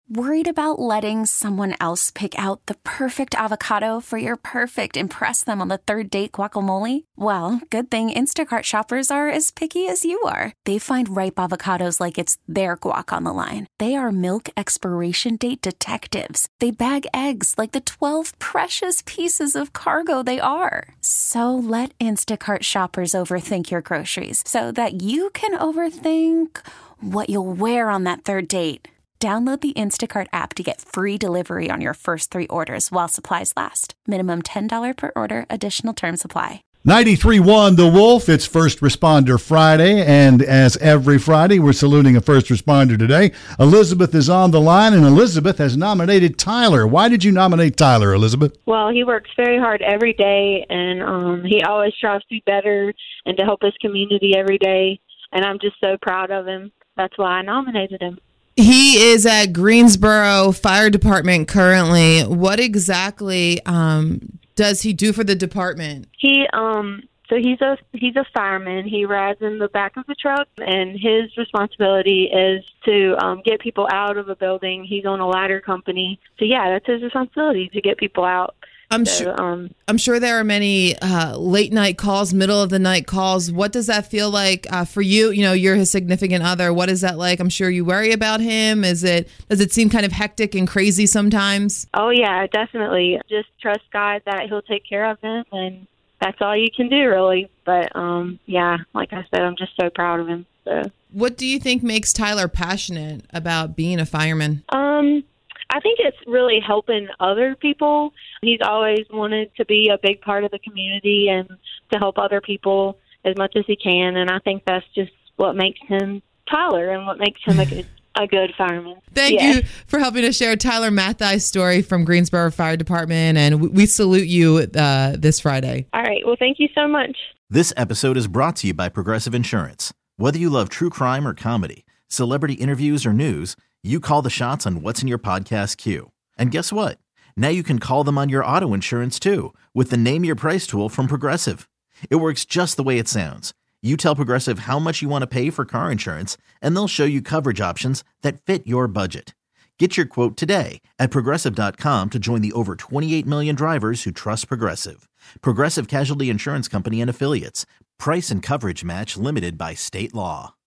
Worried about letting someone else pick out the perfect avocado for your perfect impress them on the third date guacamole? Well, good thing Instacart shoppers are as picky as you are. They find ripe avocados like it's their guac on the line. They are milk expiration date detectives. They bag eggs like the 12 precious pieces of cargo they are. So let Instacart shoppers overthink your groceries so that you can overthink what you'll wear on that third date. Download the Instacart app to get free delivery on your first 3 orders while supplies last. Minimum $10 per order. Additional terms apply. 93.1 The Wolf. It's First Responder Friday, and as every Friday, we're saluting a first responder today. Elizabeth is on the line, and Elizabeth has nominated Tyler. Why did you nominate Tyler, Elizabeth? Well, he works very hard every day, and he always tries to be better and to help his community every day, and I'm just so proud of him. That's why I nominated him. He is at Greensboro Fire Department currently. What exactly does he do for the department? He's a fireman. He rides in the back of the truck, and his responsibility is to get people out of a building. He's on a ladder company. So, yeah, that's his responsibility, to get people out. I'm sure there are many late night calls, middle of the night calls. What does that feel like for you? You know, you're his significant other. What is that like? I'm sure you worry about him. Does it seem kind of hectic and crazy sometimes? Oh, yeah, definitely. Just trust God that he'll take care of him, and that's all you can do, really. But, yeah, like I said, I'm just so proud of him. So. What do you think makes Tyler passionate about being a fireman? I think it's really helping other people. He's always wanted to be a big part of the community and to help other people as much as he can. And I think that's just what makes him Tyler and what makes him a good fireman. Thank you for helping us share Tyler Mathai's story from Greensboro Fire Department. And we salute you this Friday. All right. Well, thank you so much. This episode is brought to you by Progressive Insurance. Whether you love true crime or comedy, celebrity interviews or news, you call the shots on what's in your podcast queue. And guess what? Now you can call them on your auto insurance too with the Name Your Price tool from Progressive. It works just the way it sounds. You tell Progressive how much you want to pay for car insurance, and they'll show you coverage options that fit your budget. Get your quote today at Progressive.com to join the over 28 million drivers who trust Progressive. Progressive Casualty Insurance Company and Affiliates. Price and coverage match limited by state law.